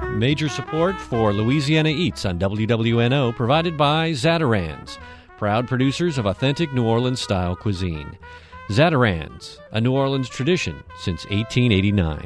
Major support for Louisiana Eats on WWNO provided by Zatarain's, proud producers of authentic New Orleans-style cuisine. Zatarain's, a New Orleans tradition since 1889.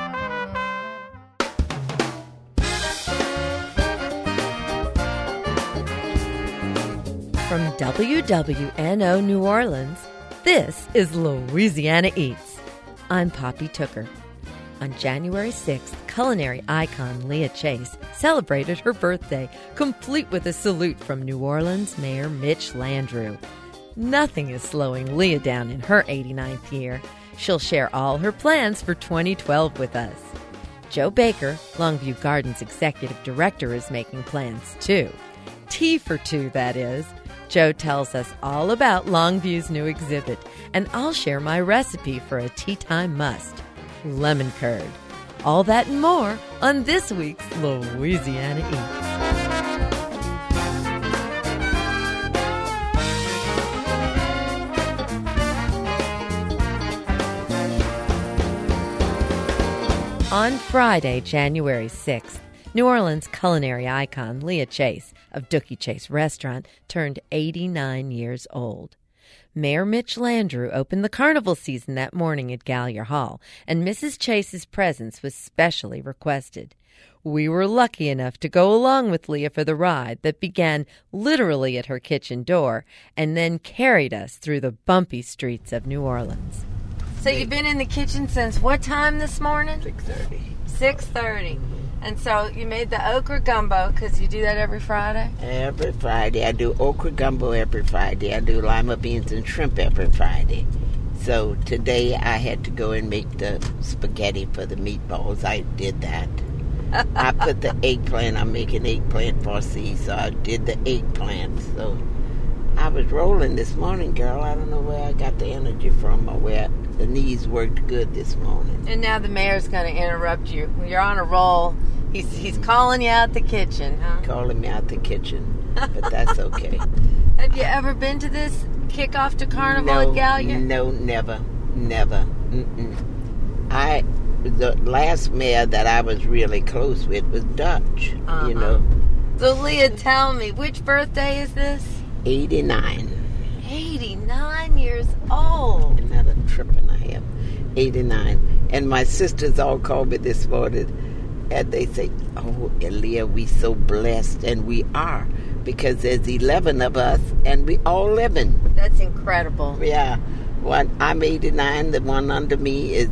From WWNO New Orleans, this is Louisiana Eats. I'm Poppy Tooker. On January 6th, culinary icon Leah Chase celebrated her birthday, complete with a salute from New Orleans Mayor Mitch Landrieu. Nothing is slowing Leah down in her 89th year. She'll share all her plans for 2012 with us. Joe Baker, Longview Gardens Executive Director, is making plans too. Tea for two, that is. Joe tells us all about Longview's new exhibit, and I'll share my recipe for a tea time must, lemon curd. All that and more on this week's Louisiana Eats. On Friday, January 6th, New Orleans culinary icon Leah Chase of Dookie Chase Restaurant turned 89 years old. Mayor Mitch Landrieu opened the carnival season that morning at Gallier Hall, and Mrs. Chase's presence was specially requested. We were lucky enough to go along with Leah for the ride that began literally at her kitchen door and then carried us through the bumpy streets of New Orleans. So you've been in the kitchen since what time this morning? 6:30. 6:30. And so you made the okra gumbo, because you do that every Friday? Every Friday. I do okra gumbo every Friday. I do lima beans and shrimp every Friday. So today I had to go and make the spaghetti for the meatballs. I did that. I put the eggplant. I'm making eggplant farci, so I did the eggplant. So I was rolling this morning, girl. I don't know where I got the energy from or where the knees worked good this morning. And now the mayor's going to interrupt you. You're on a roll. He's calling you out the kitchen, huh? Calling me out the kitchen, but that's okay. Have you ever been to this kickoff to Carnival at Gallier? No, never. Mm-mm. The last mayor that I was really close with was Dutch, you know. So, Leah, tell me, which birthday is this? 89. 89 years old. Another trip and a half. 89. And my sisters all called me this morning, and they say, oh, Leah, we so blessed, and we are, because there's 11 of us, and we all living. That's incredible. Yeah. I'm 89. The one under me is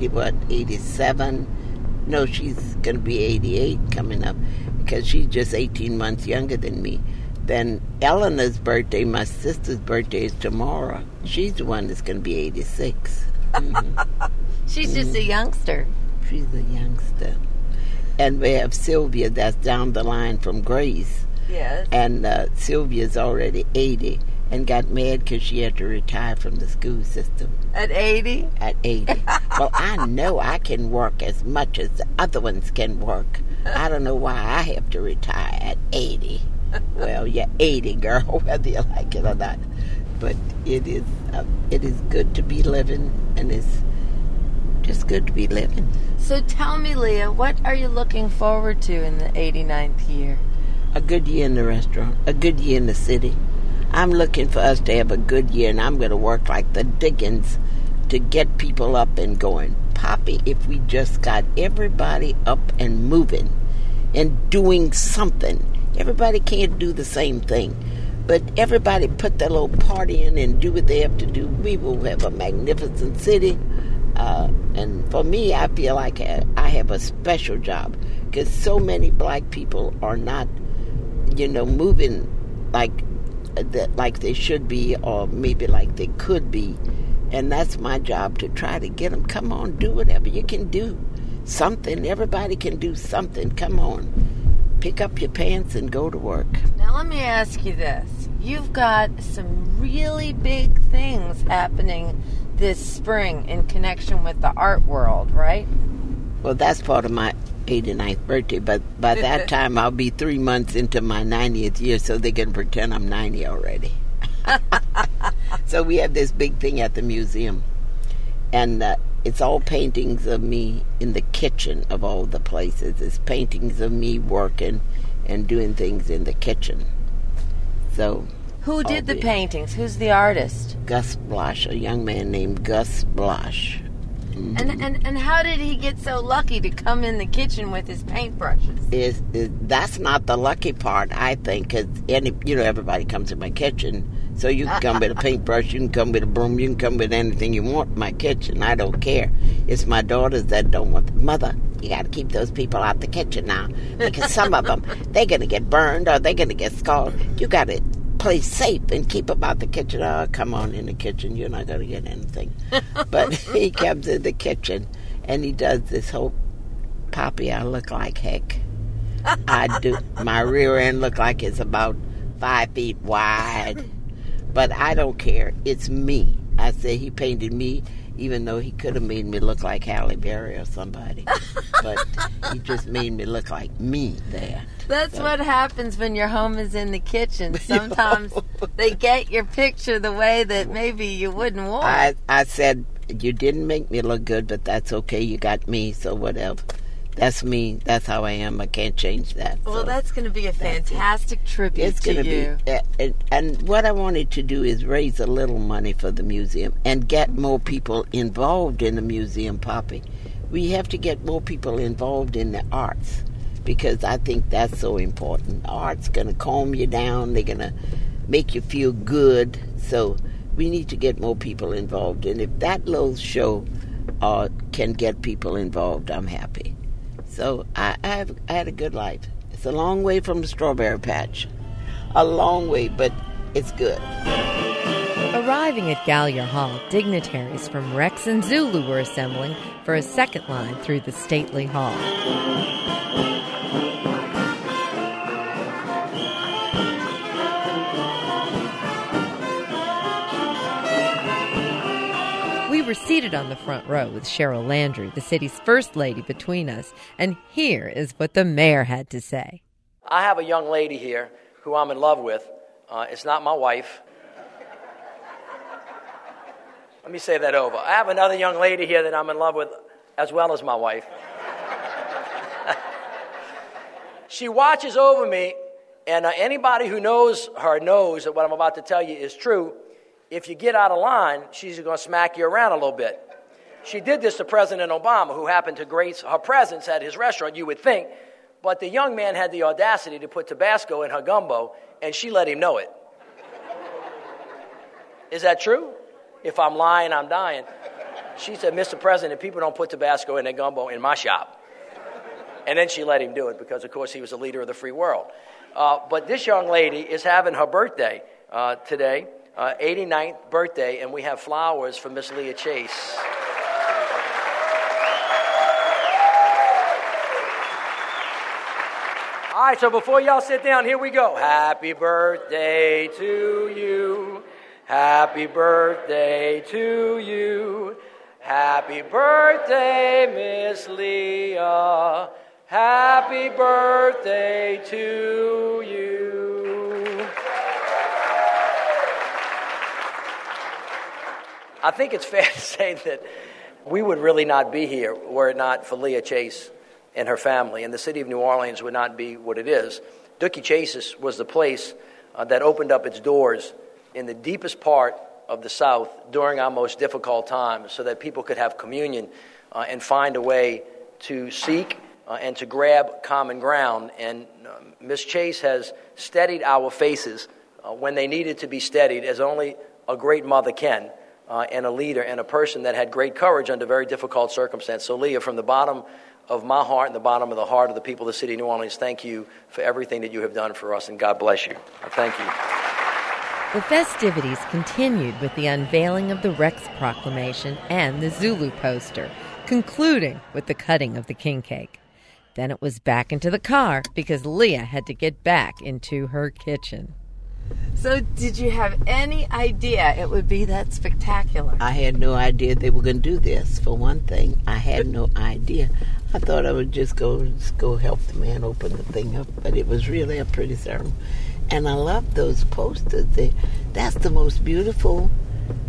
87. No, she's going to be 88 coming up, because she's just 18 months younger than me. Then Eleanor's birthday, my sister's birthday, is tomorrow. She's the one that's going to be 86. Mm-hmm. She's just a youngster. She's a youngster. And we have Sylvia that's down the line from Grace. Yes. And Sylvia's already 80 and got mad because she had to retire from the school system. At 80? At 80. Well, I know I can work as much as the other ones can work. I don't know why I have to retire at 80. Well, you're 80, girl, whether you like it or not. But it is good to be living, and it's just good to be living. So tell me, Leah, what are you looking forward to in the 89th year? A good year in the restaurant, a good year in the city. I'm looking for us to have a good year, and I'm going to work like the Dickens to get people up and going. Poppy, if we just got everybody up and moving and doing something. Everybody can't do the same thing, but everybody put their little party in and do what they have to do. We will have a magnificent city, and for me, I feel like I have a special job, because so many black people are not, moving like they should be, or maybe like they could be, and that's my job, to try to get them. Come on, do whatever you can do. Something. Everybody can do something. Come on. Pick up your pants and go to work. Now let me ask you this. You've got some really big things happening this spring in connection with the art world, right? Well, that's part of my 89th birthday, but by that time I'll be 3 months into my 90th year, so they can pretend I'm 90 already. So we have this big thing at the museum, and it's all paintings of me in the kitchen of all the places. It's paintings of me working and doing things in the kitchen. So, who did the paintings? Who's the artist? Gus Blosh, a young man named Gus Blosh. Mm-hmm. And how did he get so lucky to come in the kitchen with his paintbrushes? That's not the lucky part, I think, because everybody comes in my kitchen. So you can come with a paintbrush, you can come with a broom, you can come with anything you want in my kitchen. I don't care. It's my daughters that don't want Mother, you got to keep those people out the kitchen now. Because some of them, they're going to get burned or they're going to get scalded. You got to play safe and keep them out the kitchen. Oh, come on in the kitchen. You're not going to get anything. But he comes in the kitchen and he does this whole, Poppy, I look like heck. I do. My rear end look like it's about 5 feet wide. But I don't care. It's me. I say he painted me, even though he could have made me look like Halle Berry or somebody. But he just made me look like me there. That's what happens when your home is in the kitchen. Sometimes they get your picture the way that maybe you wouldn't want. I said, you didn't make me look good, but that's okay. You got me, so whatever. That's me. That's how I am. I can't change that. Well, so that's going to be a fantastic tribute to you. And what I wanted to do is raise a little money for the museum and get more people involved in the museum, Poppy. We have to get more people involved in the arts because I think that's so important. Art's going to calm you down. They're going to make you feel good. So we need to get more people involved. And if that little show can get people involved, I'm happy. So I had a good life. It's a long way from the strawberry patch. A long way, but it's good. Arriving at Gallier Hall, dignitaries from Rex and Zulu were assembling for a second line through the stately hall. We were seated on the front row with Cheryl Landry, the city's first lady, between us, and here is what the mayor had to say. I have a young lady here who I'm in love with. It's not my wife. Let me say that over. I have another young lady here that I'm in love with as well as my wife. She watches over me, and anybody who knows her knows that what I'm about to tell you is true. If you get out of line, she's going to smack you around a little bit. She did this to President Obama, who happened to grace her presence at his restaurant, you would think. But the young man had the audacity to put Tabasco in her gumbo, and she let him know it. Is that true? If I'm lying, I'm dying. She said, Mr. President, people don't put Tabasco in their gumbo in my shop. And then she let him do it because, of course, he was a leader of the free world. But this young lady is having her birthday today. 89th birthday, and we have flowers for Miss Leah Chase. All right, so before y'all sit down, here we go. Happy birthday to you. Happy birthday to you. Happy birthday, Miss Leah. Happy birthday to you. I think it's fair to say that we would really not be here were it not for Leah Chase and her family, and the city of New Orleans would not be what it is. Dooky Chase's was the place that opened up its doors in the deepest part of the South during our most difficult times so that people could have communion and find a way to seek and to grab common ground. And Miss Chase has steadied our faces when they needed to be steadied, as only a great mother can. And a leader and a person that had great courage under very difficult circumstances. So, Leah, from the bottom of my heart and the bottom of the heart of the people of the city of New Orleans, thank you for everything that you have done for us, and God bless you. Thank you. The festivities continued with the unveiling of the Rex Proclamation and the Zulu poster, concluding with the cutting of the king cake. Then it was back into the car because Leah had to get back into her kitchen. So did you have any idea it would be that spectacular? I had no idea they were going to do this, for one thing. I had no idea. I thought I would just go help the man open the thing up, but it was really a pretty ceremony. And I love those posters. That's the most beautiful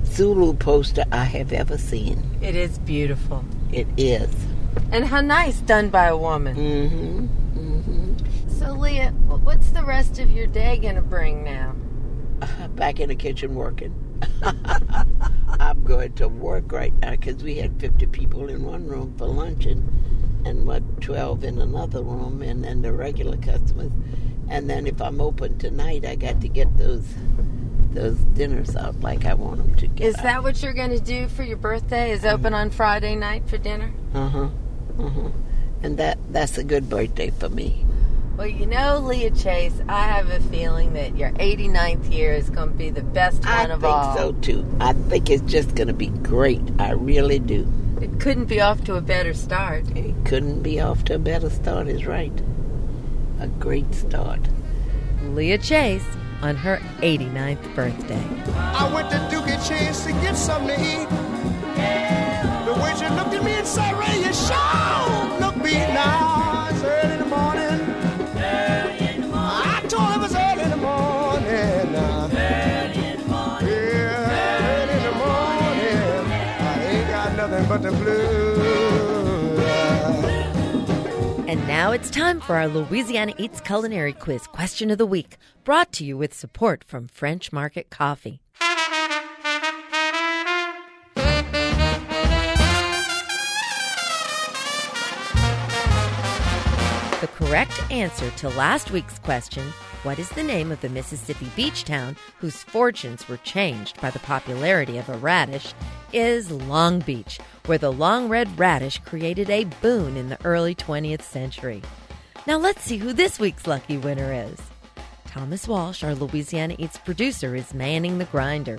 Zulu poster I have ever seen. It is beautiful. It is. And how nice, done by a woman. Mm-hmm. Mm-hmm. So, Leah, what's the rest of your day going to bring now? Back in the kitchen working. I'm going to work right now because we had 50 people in one room for lunch and 12 in another room, and then the regular customers. And then if I'm open tonight, I got to get those dinners out like I want them to get Is that what you're going to do for your birthday, is open on Friday night for dinner? Uh-huh. Uh-huh. And that's a good birthday for me. Well, you know, Leah Chase, I have a feeling that your 89th year is going to be the best one of all. I think so, too. I think it's just going to be great. I really do. It couldn't be off to a better start. It couldn't be off to a better start is right. A great start. Leah Chase on her 89th birthday. I went to Doogie Chase to get something to eat. The waiter looked at me and said, "Ray, you sure look beat now. It's early in the morning." I told him it's early in the morning. Early in the morning. Yeah, early in the morning. I ain't got nothing but the blues. And now it's time for our Louisiana Eats Culinary Quiz Question of the Week, brought to you with support from French Market Coffee. The correct answer to last week's question, what is the name of the Mississippi beach town whose fortunes were changed by the popularity of a radish, is Long Beach, where the long red radish created a boon in the early 20th century. Now let's see who this week's lucky winner is. Thomas Walsh, our Louisiana Eats producer, is manning the grinder.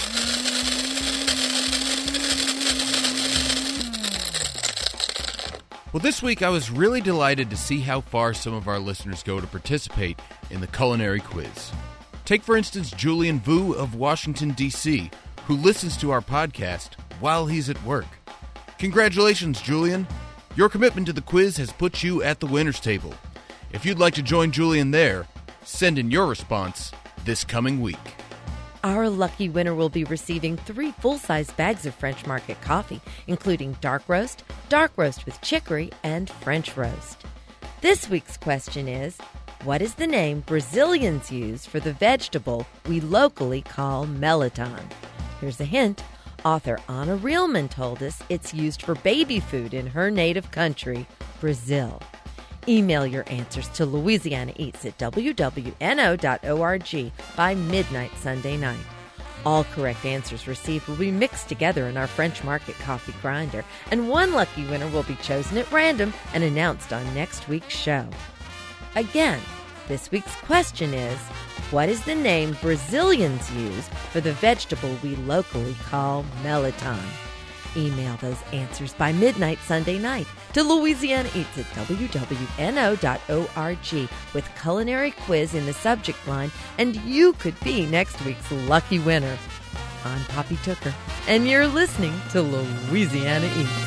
Well, this week I was really delighted to see how far some of our listeners go to participate in the culinary quiz. Take, for instance, Julian Vu of Washington, D.C., who listens to our podcast while he's at work. Congratulations, Julian. Your commitment to the quiz has put you at the winner's table. If you'd like to join Julian there, send in your response this coming week. Our lucky winner will be receiving 3 full-size bags of French Market coffee, including dark roast with chicory, and French roast. This week's question is, what is the name Brazilians use for the vegetable we locally call melon? Here's a hint. Author Anna Reelman told us it's used for baby food in her native country, Brazil. Email your answers to LouisianaEats at wwno.org by midnight Sunday night. All correct answers received will be mixed together in our French Market coffee grinder, and one lucky winner will be chosen at random and announced on next week's show. Again, this week's question is, what is the name Brazilians use for the vegetable we locally call melon? Email those answers by midnight Sunday night to Louisiana Eats at wwno.org with culinary quiz in the subject line, and you could be next week's lucky winner. I'm Poppy Tooker, and you're listening to Louisiana Eats.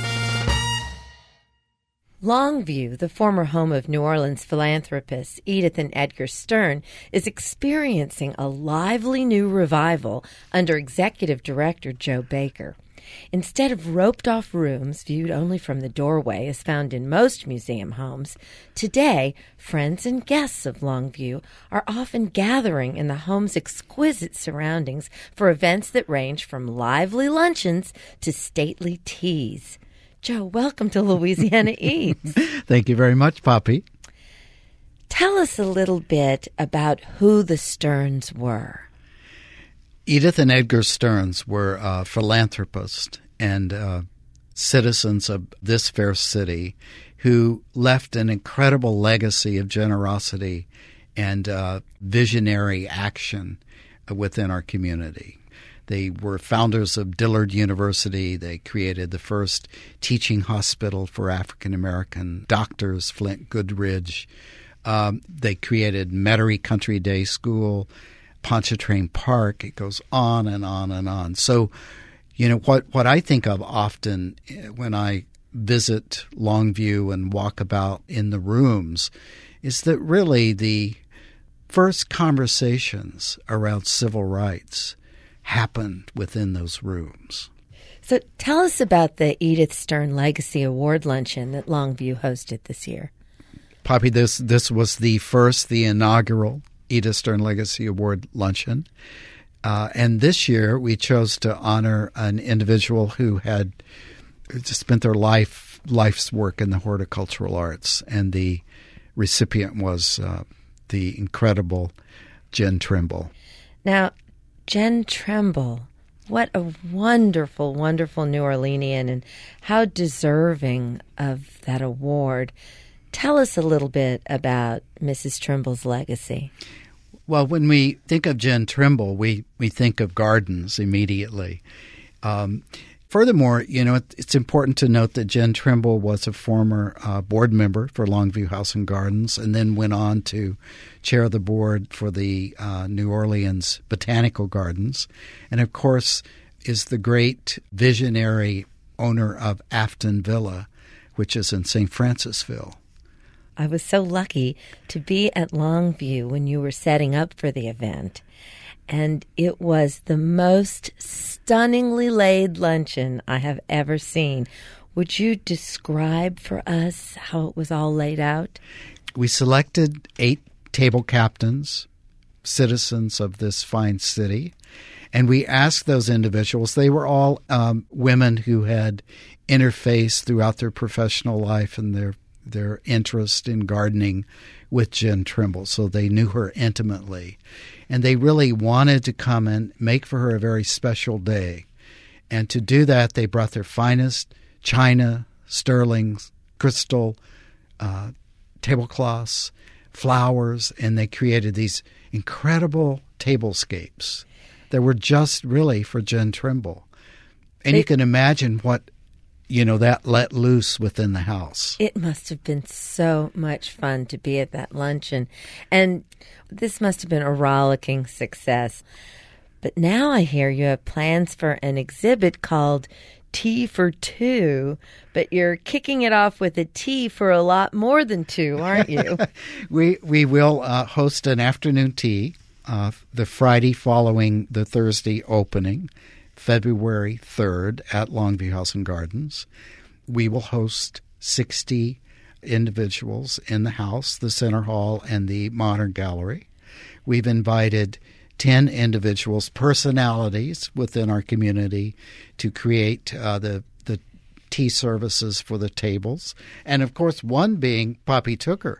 Longview, the former home of New Orleans philanthropists Edith and Edgar Stern, is experiencing a lively new revival under Executive Director Joe Baker. Instead of roped-off rooms viewed only from the doorway as found in most museum homes, today friends and guests of Longview are often gathering in the home's exquisite surroundings for events that range from lively luncheons to stately teas. Joe, welcome to Louisiana Eats. Thank you very much, Poppy. Tell us a little bit about who the Sterns were. Edith and Edgar Stearns were philanthropists and citizens of this fair city who left an incredible legacy of generosity and visionary action within our community. They were founders of Dillard University. They created the first teaching hospital for African-American doctors, Flint Goodridge. They created Metairie Country Day School, Pontchartrain Park. It goes on and on and on. So, you know, what I think of often when I visit Longview and walk about in the rooms is that really the first conversations around civil rights happened within those rooms. So tell us about the Edith Stern Legacy Award Luncheon that Longview hosted this year. Poppy, this was the inaugural Edith Stern Legacy Award Luncheon. And this year we chose to honor an individual who had spent their life's work in the horticultural arts. And the recipient was the incredible Jen Trimble. Now, Jen Trimble, what a wonderful, wonderful New Orleanian, and how deserving of that award. Tell us a little bit about Mrs. Trimble's legacy. Well, when we think of Jen Trimble, we think of gardens immediately. Furthermore, it's important to note that Jen Trimble was a former board member for Longview House and Gardens, and then went on to chair the board for the New Orleans Botanical Gardens, and of course is the great visionary owner of Afton Villa, which is in St. Francisville. I was so lucky to be at Longview when you were setting up for the event. And it was the most stunningly laid luncheon I have ever seen. Would you describe for us how it was all laid out? We selected 8 table captains, citizens of this fine city, and we asked those individuals. They were all women who had interfaced throughout their professional life and their interest in gardening with Jen Trimble, so they knew her intimately. And they really wanted to come and make for her a very special day. And to do that, they brought their finest china, sterling, crystal, tablecloths, flowers, and they created these incredible tablescapes that were just really for Jen Trimble. And you can imagine what that let loose within the house. It must have been so much fun to be at that luncheon. And this must have been a rollicking success. But now I hear you have plans for an exhibit called Tea for Two, but you're kicking it off with a tea for a lot more than two, aren't you? We will host an afternoon tea the Friday following the Thursday opening, February 3rd at Longview House and Gardens. We will host 60 individuals in the house, the Center Hall, and the Modern Gallery. We've invited 10 individuals, personalities within our community, to create the tea services for the tables. And, of course, one being Poppy Tooker.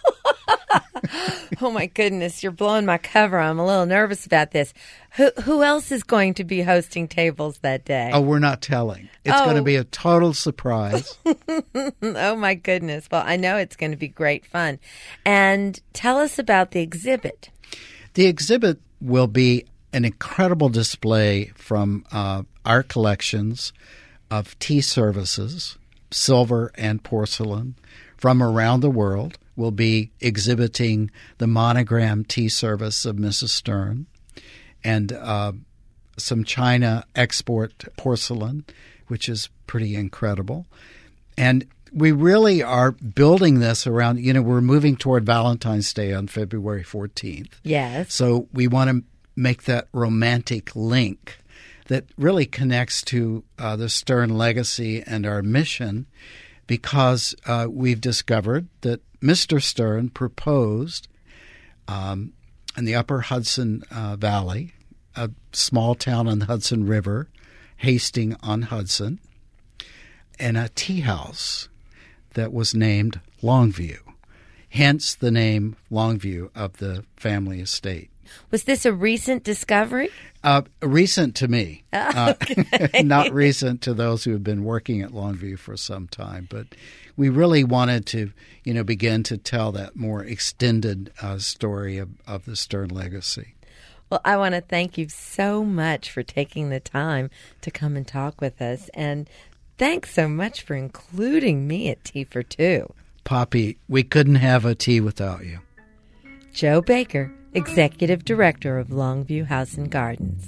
Oh, my goodness. You're blowing my cover. I'm a little nervous about this. Who else is going to be hosting tables that day? Oh, we're not telling. It's going to be a total surprise. Oh, my goodness. Well, I know it's going to be great fun. And tell us about the exhibit. The exhibit will be an incredible display from our collections of tea services, silver and porcelain, from around the world. We'll be exhibiting the monogram tea service of Mrs. Stern and some China export porcelain, which is pretty incredible. And we really are building this around, we're moving toward Valentine's Day on February 14th. Yes. So we want to make that romantic link that really connects to the Stern legacy and our mission, because we've discovered that Mr. Stern proposed in the upper Hudson Valley, a small town on the Hudson River, Hastings-on-Hudson, and a tea house that was named Longview, hence the name Longview of the family estate. Was this a recent discovery? Recent to me. Okay. Not recent to those who have been working at Longview for some time. But we really wanted to, begin to tell that more extended story of the Stern legacy. Well, I want to thank you so much for taking the time to come and talk with us. And thanks so much for including me at Tea for Two. Poppy, we couldn't have a tea without you. Joe Baker, Executive Director of Longview House and Gardens.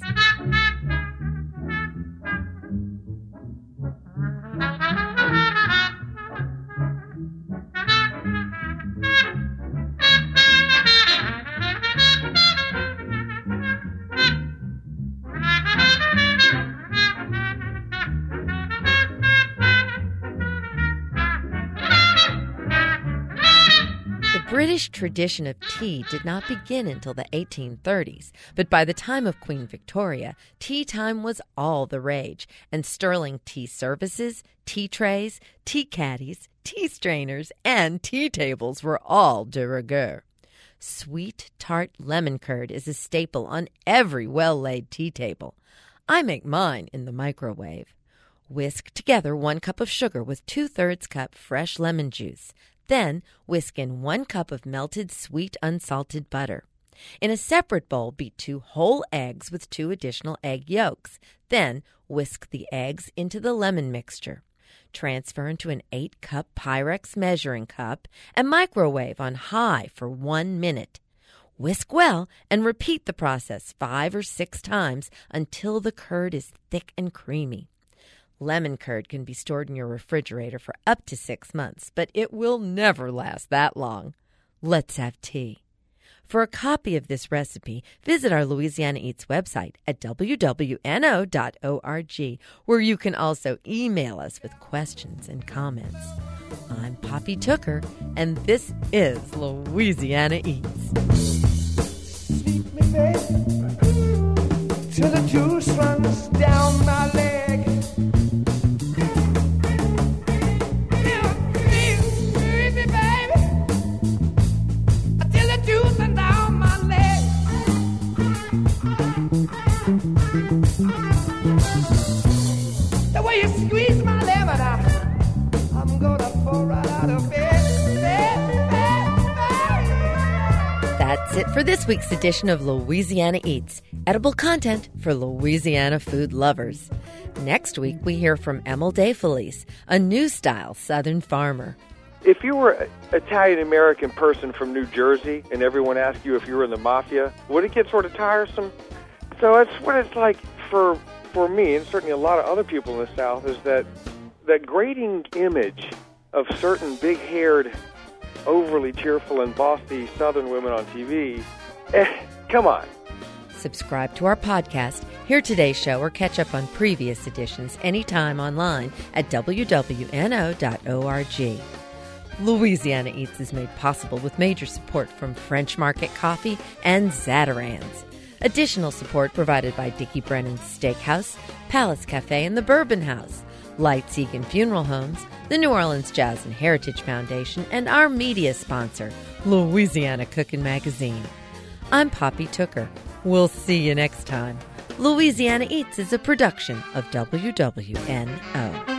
The British tradition of tea did not begin until the 1830s, but by the time of Queen Victoria, tea time was all the rage, and sterling tea services, tea trays, tea caddies, tea strainers, and tea tables were all de rigueur. Sweet, tart lemon curd is a staple on every well-laid tea table. I make mine in the microwave. Whisk together 1 cup of sugar with 2/3 cup fresh lemon juice. Then whisk in 1 cup of melted sweet unsalted butter. In a separate bowl, beat 2 whole eggs with 2 additional egg yolks. Then whisk the eggs into the lemon mixture. Transfer into an 8-cup Pyrex measuring cup and microwave on high for 1 minute. Whisk well and repeat the process 5 or 6 times until the curd is thick and creamy. Lemon curd can be stored in your refrigerator for up to 6 months, but it will never last that long. Let's have tea. For a copy of this recipe, visit our Louisiana Eats website at wwno.org, where you can also email us with questions and comments. I'm Poppy Tooker, and this is Louisiana Eats. Sneak me, baby, till the juice runs down my leg. The way you squeeze my lemon out, I'm gonna fall right out of bed. That's it for this week's edition of Louisiana Eats, edible content for Louisiana food lovers. Next week, we hear from Emil DeFelice, a new-style Southern farmer. If you were an Italian-American person from New Jersey and everyone asked you if you were in the mafia, would it get sort of tiresome? So that's what it's like for me, and certainly a lot of other people in the South, is that grating image of certain big-haired, overly cheerful and bossy Southern women on TV. Come on. Subscribe to our podcast, hear today's show, or catch up on previous editions anytime online at wwno.org. Louisiana Eats is made possible with major support from French Market Coffee and Zatarain's. Additional support provided by Dickie Brennan's Steakhouse, Palace Cafe, and the Bourbon House, Lights Egan Funeral Homes, the New Orleans Jazz and Heritage Foundation, and our media sponsor, Louisiana Cooking Magazine. I'm Poppy Tooker. We'll see you next time. Louisiana Eats is a production of WWNO.